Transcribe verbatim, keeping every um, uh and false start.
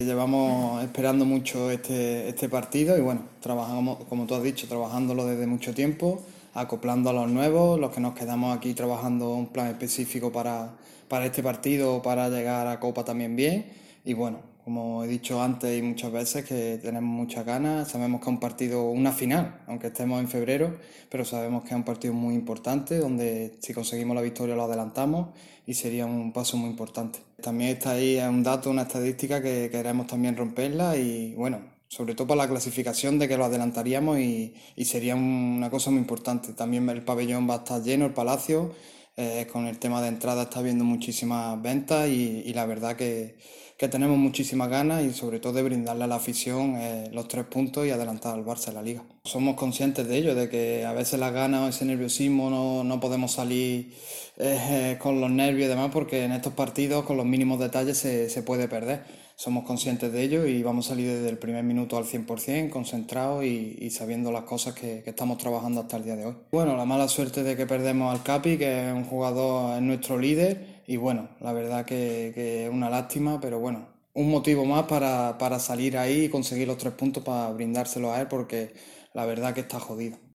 Llevamos esperando mucho este, este partido y bueno, trabajamos, como tú has dicho, trabajándolo desde mucho tiempo, acoplando a los nuevos, los que nos quedamos aquí trabajando un plan específico para, para este partido, para llegar a Copa también bien. Y bueno, como he dicho antes y muchas veces, que tenemos muchas ganas, sabemos que es un partido, una final, aunque estemos en febrero, pero sabemos que es un partido muy importante, donde si conseguimos la victoria lo adelantamos y sería un paso muy importante. También está ahí un dato, una estadística que queremos también romperla y bueno, sobre todo para la clasificación de que lo adelantaríamos y, y sería una cosa muy importante. También el pabellón va a estar lleno, el palacio, eh, con el tema de entrada está habiendo muchísimas ventas y, y la verdad que, que tenemos muchísimas ganas y sobre todo de brindarle a la afición eh, los tres puntos y adelantar al Barça en la liga. Somos conscientes de ello, de que a veces las ganas o ese nerviosismo no, no podemos salir eh, con los nervios y demás porque en estos partidos con los mínimos detalles se, se puede perder. Somos conscientes de ello y vamos a salir desde el primer minuto al cien por ciento, concentrados y, y sabiendo las cosas que, que estamos trabajando hasta el día de hoy. Bueno, la mala suerte de que perdemos al Capi, que es un jugador, es nuestro líder, y bueno, la verdad que, que es una lástima, pero bueno, un motivo más para, para salir ahí y conseguir los tres puntos para brindárselos a él porque la verdad que está jodido.